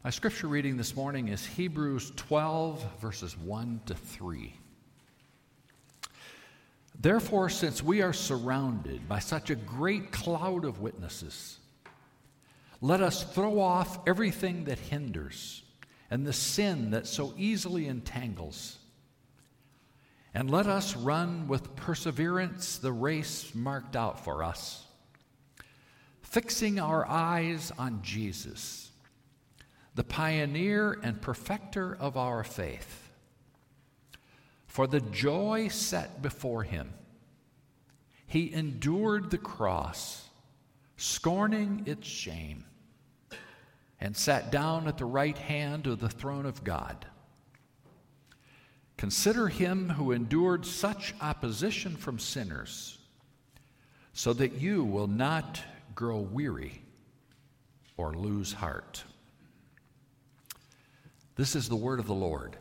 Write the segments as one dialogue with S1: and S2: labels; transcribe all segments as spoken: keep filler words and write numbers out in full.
S1: My scripture reading this morning is Hebrews twelve, verses one to three. Therefore, since we are surrounded by such a great cloud of witnesses, let us throw off everything that hinders and the sin that so easily entangles, and let us run with perseverance the race marked out for us, fixing our eyes on Jesus, the pioneer and perfecter of our faith. For the joy set before him, he endured the cross, scorning its shame, and sat down at the right hand of the throne of God. Consider him who endured such opposition from sinners, so that you will not grow weary or lose heart. This is the word of the Lord.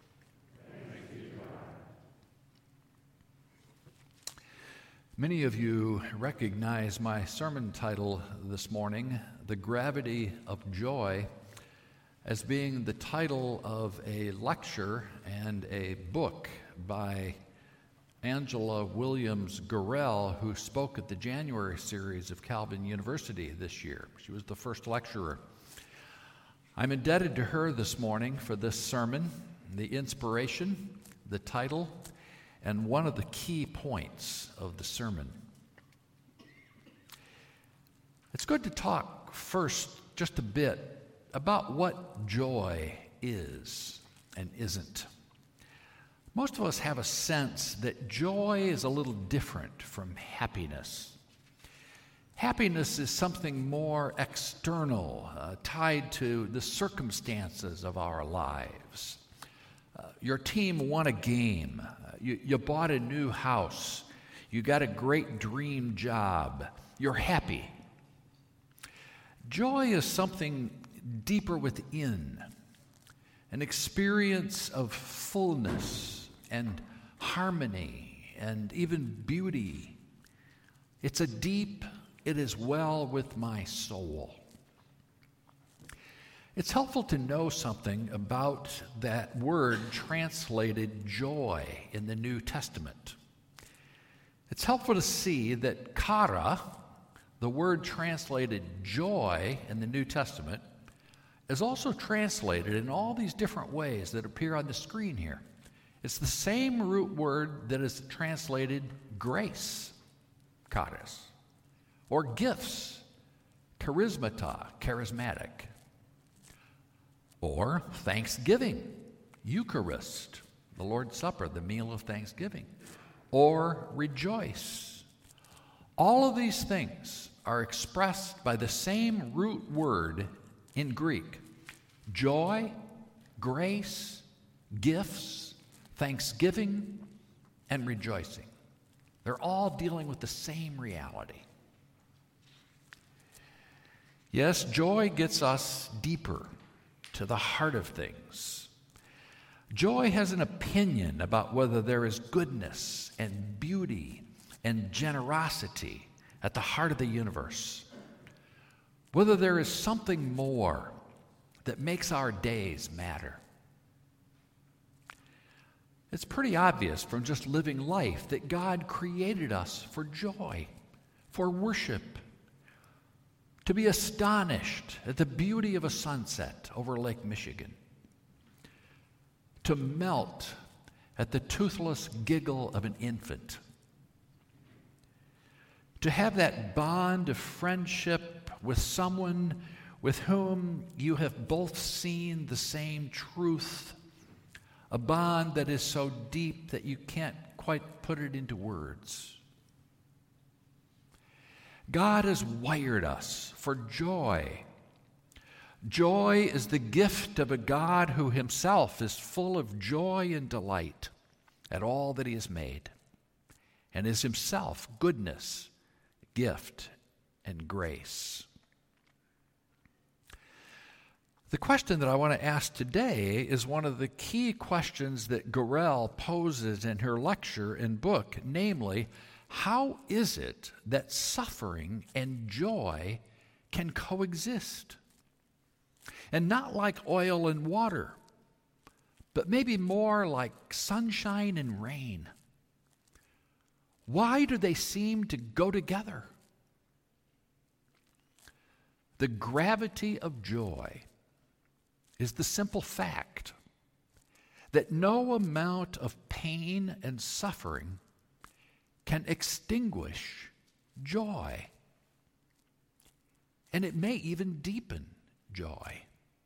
S1: Many of you recognize my sermon title this morning, The Gravity of Joy, as being the title of a lecture and a book by Angela Williams Gorell, who spoke at the January series of Calvin University this year. She was the first lecturer. I'm indebted to her this morning for this sermon, the inspiration, the title, and one of the key points of the sermon. It's good to talk first just a bit about what joy is and isn't. Most of us have a sense that joy is a little different from happiness. Happiness is something more external, uh, tied to the circumstances of our lives. Uh, your team won a game. Uh, you, you bought a new house. You got a great dream job. You're happy. Joy is something deeper within, an experience of fullness and harmony and even beauty. It's a deep, it is well with my soul. It's helpful to know something about that word translated joy in the New Testament. It's helpful to see that kara, the word translated joy in the New Testament, is also translated in all these different ways that appear on the screen here. It's the same root word that is translated grace, charis, or gifts, charismata, charismatic, or thanksgiving, Eucharist, the Lord's Supper, the meal of thanksgiving, or rejoice. All of these things are expressed by the same root word in Greek: joy, grace, gifts, thanksgiving, and rejoicing. They're all dealing with the same reality. Yes, joy gets us deeper to the heart of things. Joy has an opinion about whether there is goodness and beauty and generosity at the heart of the universe, whether there is something more that makes our days matter. It's pretty obvious from just living life that God created us for joy, for worship, to be astonished at the beauty of a sunset over Lake Michigan, to melt at the toothless giggle of an infant, to have that bond of friendship with someone with whom you have both seen the same truth, a bond that is so deep that you can't quite put it into words. God has wired us for joy. Joy is the gift of a God who himself is full of joy and delight at all that he has made, and is himself goodness, gift, and grace. The question that I want to ask today is one of the key questions that Gorell poses in her lecture and book, namely, how is it that suffering and joy can coexist? and not like oil and water, but maybe more like sunshine and rain. Why do they seem to go together? The gravity of joy is the simple fact that no amount of pain and suffering can extinguish joy. And it may even deepen joy.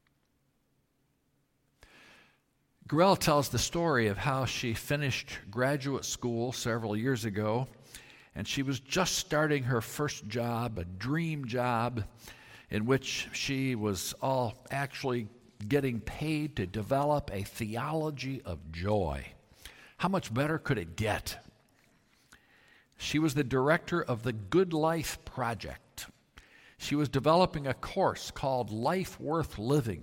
S1: Gorel tells the story of how she finished graduate school several years ago, and she was just starting her first job, a dream job, in which she was all actually getting paid to develop a theology of joy. How much better could it get? She was the director of the Good Life Project. She was developing a course called Life Worth Living.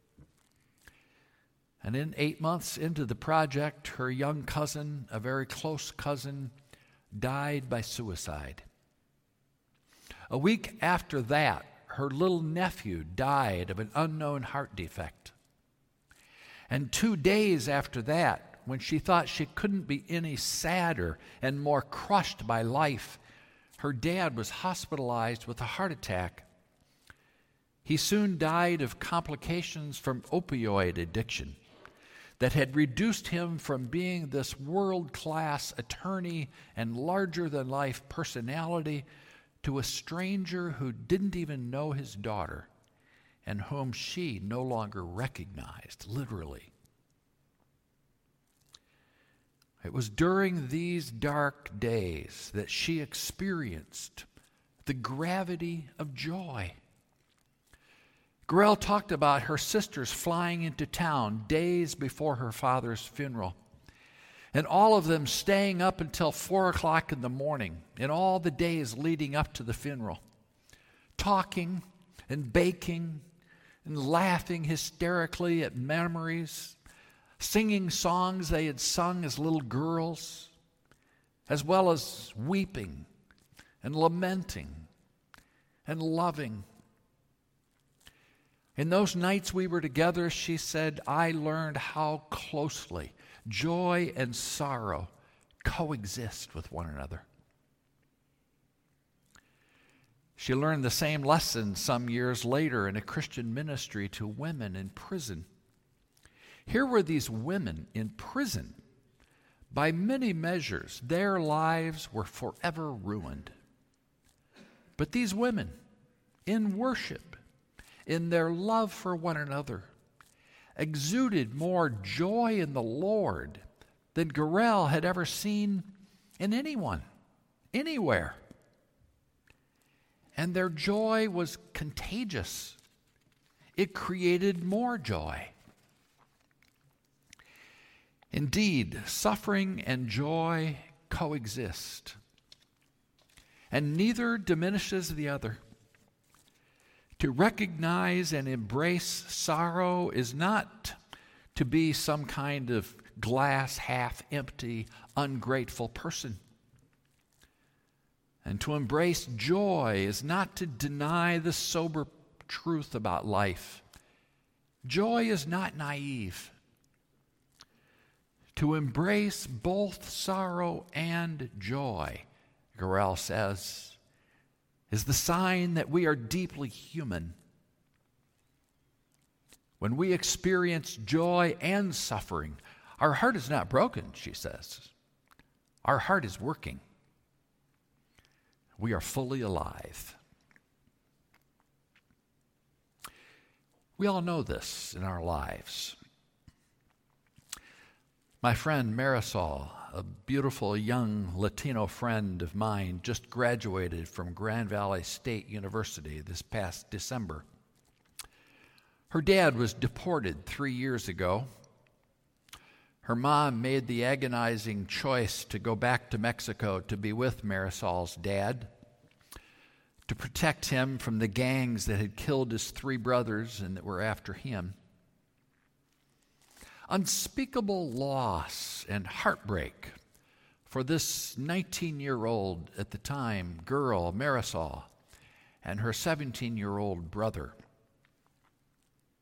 S1: And in eight months into the project, her young cousin, a very close cousin, died by suicide. A week after that, her little nephew died of an unknown heart defect. And two days after that, when she thought she couldn't be any sadder and more crushed by life, her dad was hospitalized with a heart attack. He soon died of complications from opioid addiction that had reduced him from being this world-class attorney and larger-than-life personality to a stranger who didn't even know his daughter and whom she no longer recognized, literally. It was during these dark days that she experienced the gravity of joy. Gorel talked about her sisters flying into town days before her father's funeral, and all of them staying up until four o'clock in the morning in all the days leading up to the funeral, talking and baking and laughing hysterically at memories, singing songs they had sung as little girls, as well as weeping and lamenting and loving. In those nights we were together, she said, I learned how closely joy and sorrow coexist with one another. She learned the same lesson some years later in a Christian ministry to women in prison. Here were these women in prison. By many measures, their lives were forever ruined. But these women, in worship, in their love for one another, exuded more joy in the Lord than Gorel had ever seen in anyone, anywhere. And their joy was contagious. It created more joy. Indeed, suffering and joy coexist, and neither diminishes the other. To recognize and embrace sorrow is not to be some kind of glass half empty, ungrateful person. And to embrace joy is not to deny the sober truth about life. Joy is not naive. To embrace both sorrow and joy, Gorel says, is the sign that we are deeply human. When we experience joy and suffering, our heart is not broken, she says. Our heart is working. We are fully alive. We all know this in our lives. My friend Marisol, a beautiful young Latino friend of mine, just graduated from Grand Valley State University this past December. Her dad was deported three years ago. Her mom made the agonizing choice to go back to Mexico to be with Marisol's dad, to protect him from the gangs that had killed his three brothers and that were after him. Unspeakable loss and heartbreak for this nineteen-year-old at the time girl, Marisol, and her seventeen-year-old brother.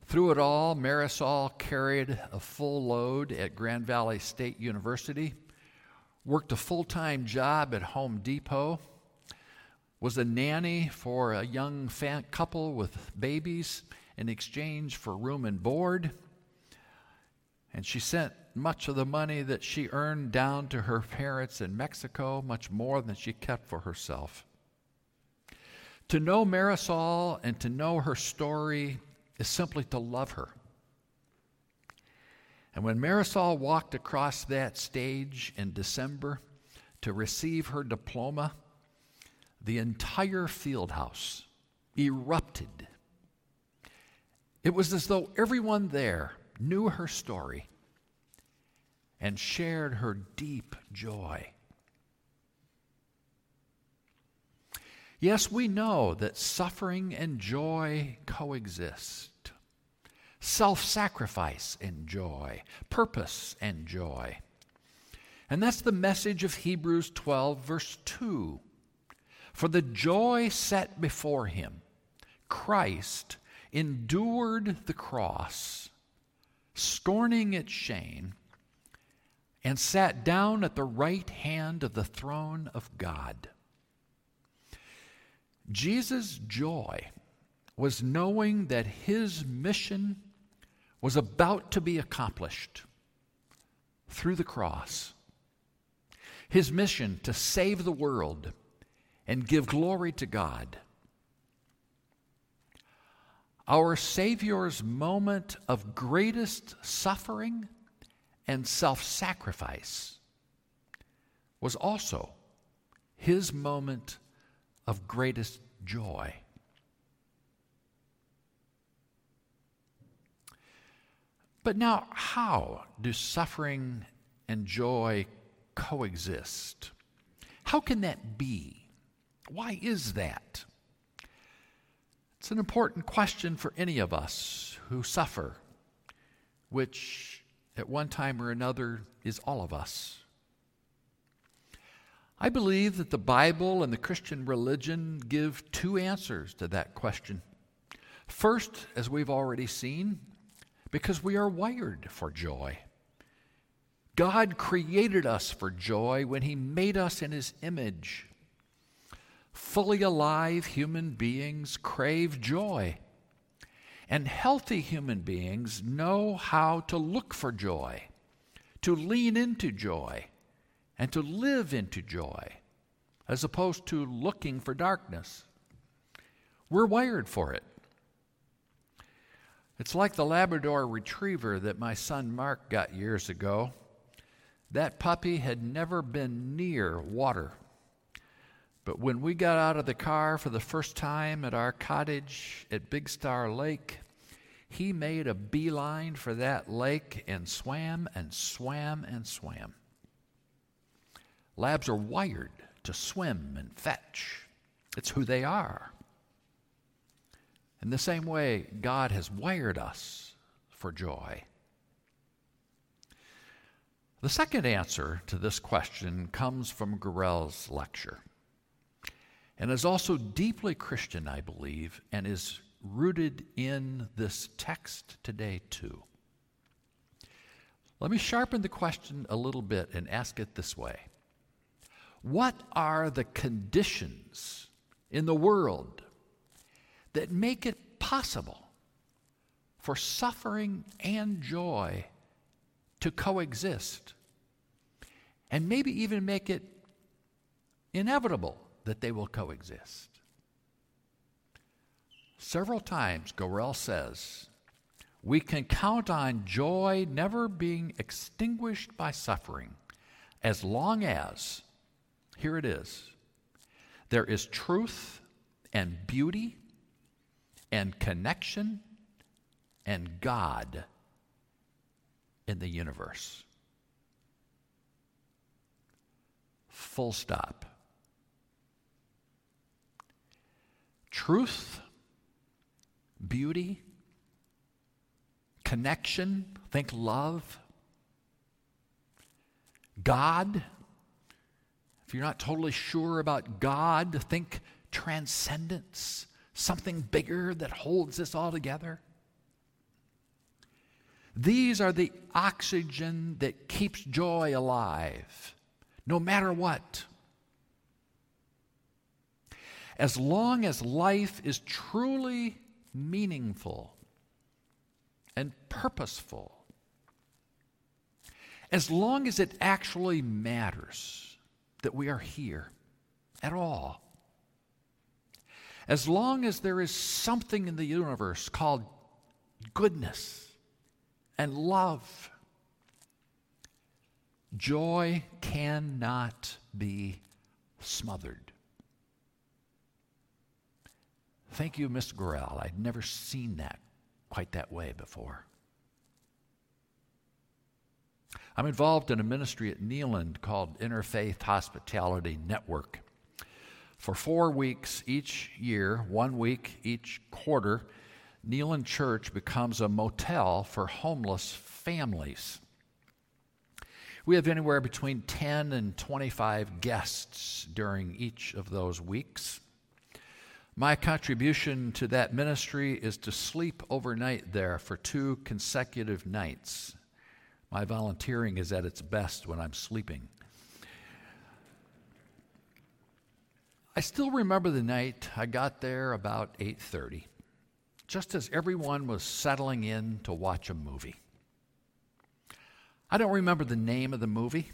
S1: Through it all, Marisol carried a full load at Grand Valley State University, worked a full-time job at Home Depot, was a nanny for a young fan couple with babies in exchange for room and board, and she sent much of the money that she earned down to her parents in Mexico, much more than she kept for herself. To know Marisol and to know her story is simply to love her. And when Marisol walked across that stage in December to receive her diploma, the entire field house erupted. It was as though everyone there knew her story and shared her deep joy. Yes, we know that suffering and joy coexist. Self-sacrifice and joy, purpose and joy. And that's the message of Hebrews twelve, verse two. For the joy set before him, Christ endured the cross, scorning its shame, and sat down at the right hand of the throne of God. Jesus' joy was knowing that his mission was about to be accomplished through the cross. His mission to save the world and give glory to God. Our Savior's moment of greatest suffering and self-sacrifice was also his moment of greatest joy. But now, how do suffering and joy coexist? How can that be? Why is that? It's an important question for any of us who suffer, which at one time or another is all of us. I believe that the Bible and the Christian religion give two answers to that question. First, as we've already seen, because we are wired for joy. God created us for joy when he made us in his image. Fully alive human beings crave joy, and healthy human beings know how to look for joy, to lean into joy, and to live into joy, as opposed to looking for darkness. We're wired for it. It's like the Labrador Retriever that my son Mark got years ago. That puppy had never been near water. But when we got out of the car for the first time at our cottage at Big Star Lake, he made a beeline for that lake and swam and swam and swam. Labs are wired to swim and fetch. It's who they are. In the same way, God has wired us for joy. The second answer to this question comes from Gorell's lecture, and is also deeply Christian, I believe, and is rooted in this text today too. Let me sharpen the question a little bit and ask it this way. What are the conditions in the world that make it possible for suffering and joy to coexist, and maybe even make it inevitable that they will coexist? Several times, Gorell says, we can count on joy never being extinguished by suffering as long as, here it is, there is truth and beauty and connection and God in the universe. Full stop. Truth, beauty, connection, think love. God, if you're not totally sure about God, think transcendence, something bigger that holds this all together. These are the oxygen that keeps joy alive, no matter what. As long as life is truly meaningful and purposeful, as long as it actually matters that we are here at all, as long as there is something in the universe called goodness and love, joy cannot be smothered. Thank you, Miss Gorell. I'd never seen that quite that way before. I'm involved in a ministry at Neyland called Interfaith Hospitality Network. For four weeks each year, one week each quarter, Neyland Church becomes a motel for homeless families. We have anywhere between ten and twenty-five guests during each of those weeks. My contribution to that ministry is to sleep overnight there for two consecutive nights. My volunteering is at its best when I'm sleeping. I still remember the night I got there about eight thirty, just as everyone was settling in to watch a movie. I don't remember the name of the movie.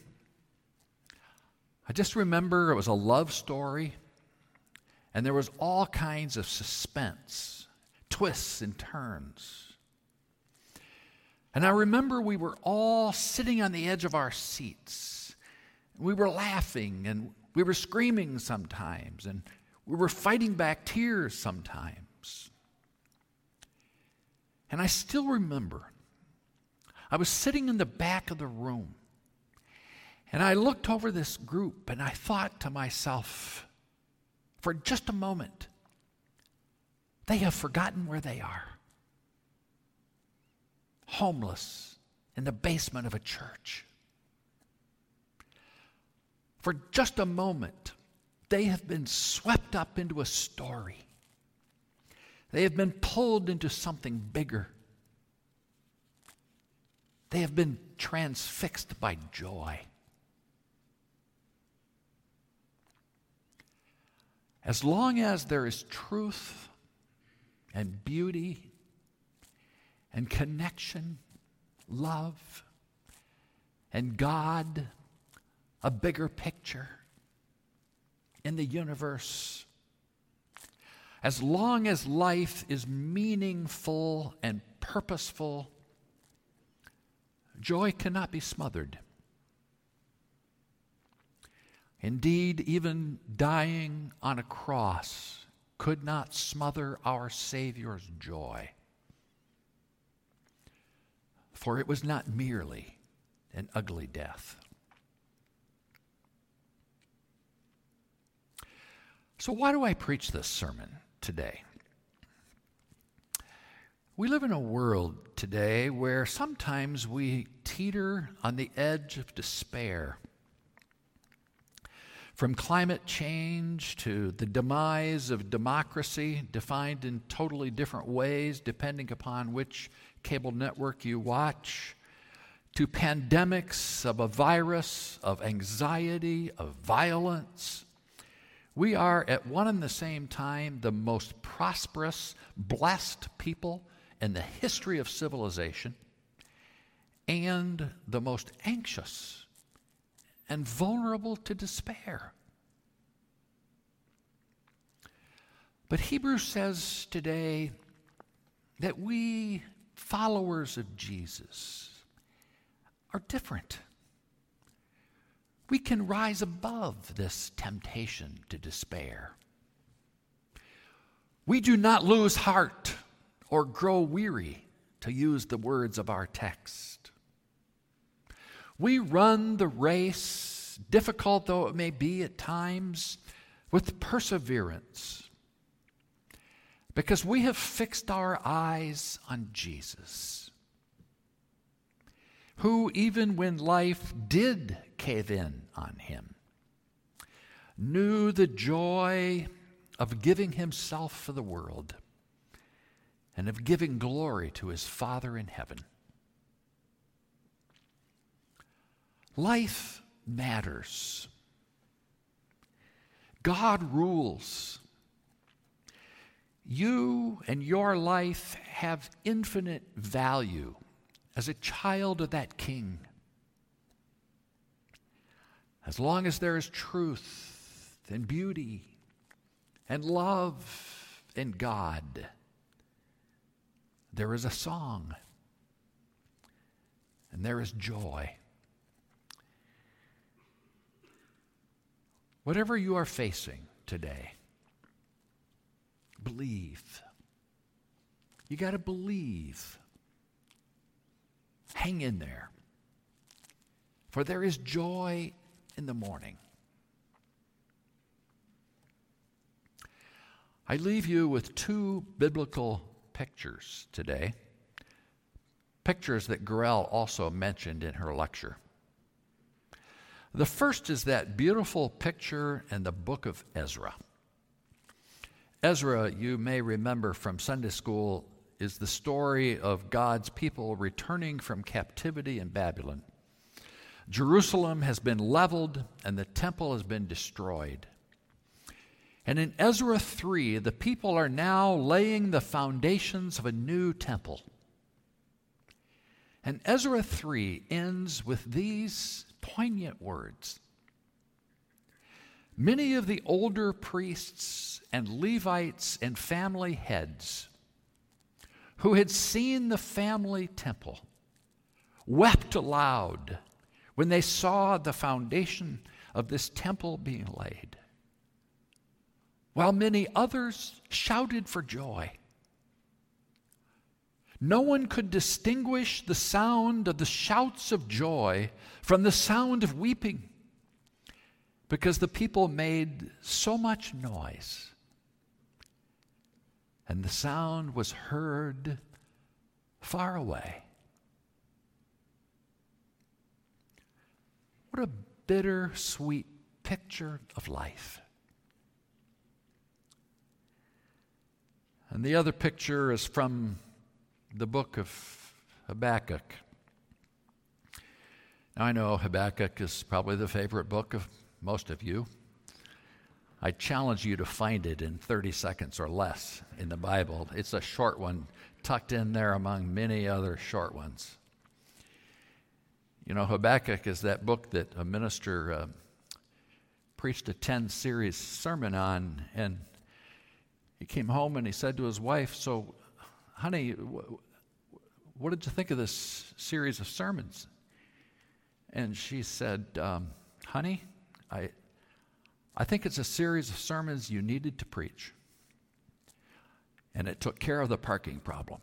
S1: I just remember it was a love story, and there was all kinds of suspense, twists and turns. And I remember we were all sitting on the edge of our seats. We were laughing, and we were screaming sometimes, and we were fighting back tears sometimes. And I still remember, I was sitting in the back of the room, and I looked over this group, and I thought to myself, for just a moment, they have forgotten where they are. Homeless in the basement of a church. For just a moment, they have been swept up into a story. They have been pulled into something bigger. They have been transfixed by joy. As long as there is truth and beauty and connection, love, and God, a bigger picture in the universe, as long as life is meaningful and purposeful, joy cannot be smothered. Indeed, even dying on a cross could not smother our Savior's joy. For it was not merely an ugly death. So why do I preach this sermon today? We live in a world today where sometimes we teeter on the edge of despair. From climate change to the demise of democracy, defined in totally different ways depending upon which cable network you watch, to pandemics of a virus, of anxiety, of violence, we are at one and the same time the most prosperous, blessed people in the history of civilization and the most anxious and vulnerable to despair. But Hebrews says today that we, followers of Jesus, are different. We can rise above this temptation to despair. We do not lose heart or grow weary, to use the words of our text. We run the race, difficult though it may be at times, with perseverance, because we have fixed our eyes on Jesus, who, even when life did cave in on him, knew the joy of giving himself for the world and of giving glory to his Father in heaven. Life matters. God rules. You and your life have infinite value as a child of that King. As long as there is truth and beauty and love in God, there is a song and there is joy. Whatever you are facing today, believe. You got to believe. Hang in there. For there is joy in the morning. I leave you with two biblical pictures today. Pictures that Gorel also mentioned in her lecture. The first is that beautiful picture in the book of Ezra. Ezra, you may remember from Sunday school, is the story of God's people returning from captivity in Babylon. Jerusalem has been leveled and the temple has been destroyed. And in Ezra three, the people are now laying the foundations of a new temple. And Ezra three ends with these poignant words. Many of the older priests and Levites and family heads who had seen the family temple wept aloud when they saw the foundation of this temple being laid, while many others shouted for joy. No one could distinguish the sound of the shouts of joy from the sound of weeping, because the people made so much noise, and the sound was heard far away. What a bittersweet picture of life. And the other picture is from the book of Habakkuk. Now, I know Habakkuk is probably the favorite book of most of you. I challenge you to find it in thirty seconds or less in the Bible. It's a short one, tucked in there among many other short ones. You know, Habakkuk is that book that a minister uh, preached a ten-series sermon on, and he came home and he said to his wife, "So, honey, wh- what did you think of this series of sermons?" And she said, um, honey, I, I think it's a series of sermons you needed to preach. And it took care of the parking problem.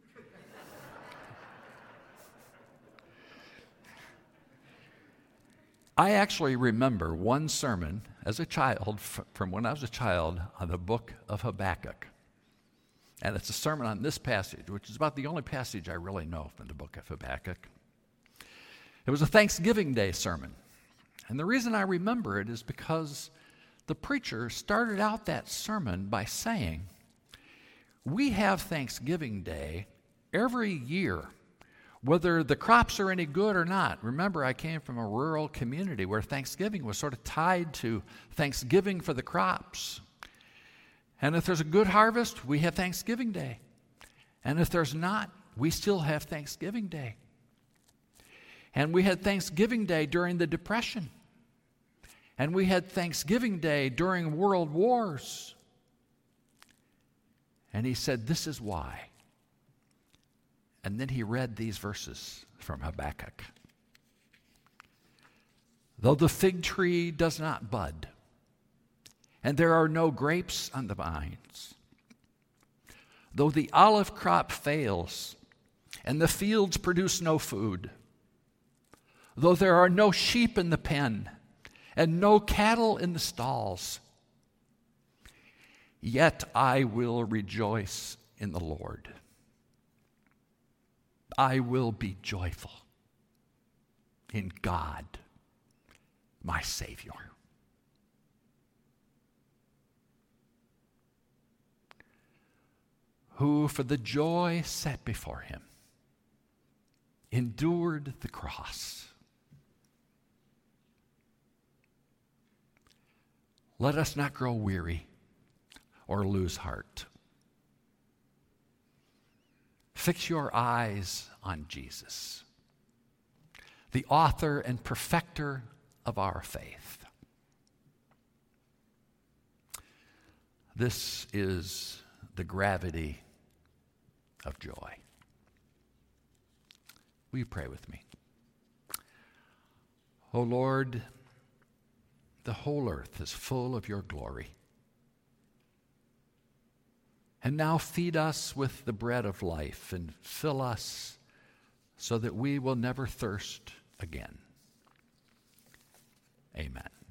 S1: I actually remember one sermon as a child, from when I was a child, on the book of Habakkuk. And it's a sermon on this passage, which is about the only passage I really know from the book of Habakkuk. It was a Thanksgiving Day sermon. And the reason I remember it is because the preacher started out that sermon by saying, we have Thanksgiving Day every year, whether the crops are any good or not. Remember, I came from a rural community where Thanksgiving was sort of tied to Thanksgiving for the crops. And if there's a good harvest, we have Thanksgiving Day. And if there's not, we still have Thanksgiving Day. And we had Thanksgiving Day during the Depression. And we had Thanksgiving Day during world wars. And he said, this is why. And then he read these verses from Habakkuk. Though the fig tree does not bud, and there are no grapes on the vines, though the olive crop fails, and the fields produce no food, though there are no sheep in the pen, and no cattle in the stalls, yet I will rejoice in the Lord. I will be joyful in God, my Savior. Who, for the joy set before him, endured the cross, Let us not grow weary or lose heart. Fix your eyes on Jesus, the author and perfecter of our faith. This is the gravity of joy. Will you pray with me? O Lord, the whole earth is full of your glory. And now feed us with the bread of life and fill us so that we will never thirst again. Amen.